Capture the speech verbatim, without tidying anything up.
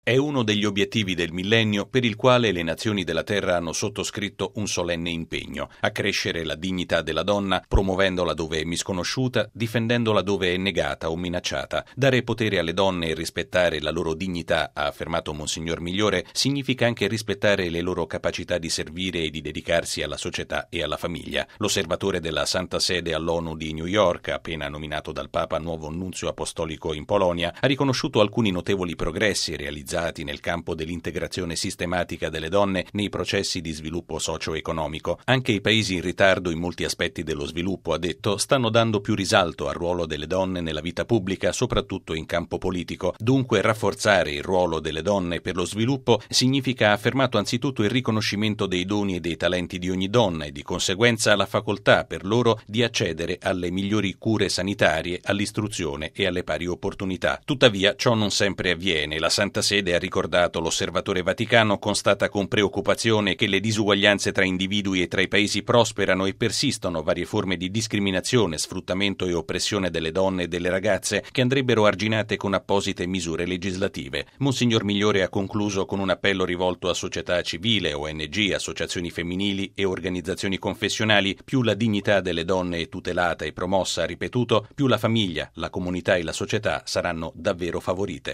È uno degli obiettivi del millennio per il quale le nazioni della Terra hanno sottoscritto un solenne impegno: accrescere la dignità della donna, promuovendola dove è misconosciuta, difendendola dove è negata o minacciata. Dare potere alle donne e rispettare la loro dignità, ha affermato Monsignor Migliore, significa anche rispettare le loro capacità di servire e di dedicarsi alla società e alla famiglia. L'osservatore della Santa Sede all'ONU di New York, appena nominato dal Papa nuovo nunzio apostolico in Polonia, ha riconosciuto alcuni notevoli progressi realizzati nel campo dell'integrazione sistematica delle donne nei processi di sviluppo socio-economico. Anche i paesi in ritardo in molti aspetti dello sviluppo, ha detto, stanno dando più risalto al ruolo delle donne nella vita pubblica, soprattutto in campo politico. Dunque, rafforzare il ruolo delle donne per lo sviluppo significa, ha affermato, anzitutto il riconoscimento dei doni e dei talenti di ogni donna e di conseguenza la facoltà per loro di accedere alle migliori cure sanitarie, all'istruzione e alle pari opportunità. Tuttavia, ciò non sempre avviene. La Santa Sede, ha ricordato l'Osservatore Vaticano, constata con preoccupazione che le disuguaglianze tra individui e tra i paesi prosperano e persistono varie forme di discriminazione, sfruttamento e oppressione delle donne e delle ragazze che andrebbero arginate con apposite misure legislative. Monsignor Migliore ha concluso con un appello rivolto a società civile, O N G, associazioni femminili e organizzazioni confessionali: più la dignità delle donne è tutelata e promossa, ha ripetuto, più la famiglia, la comunità e la società saranno davvero favorite.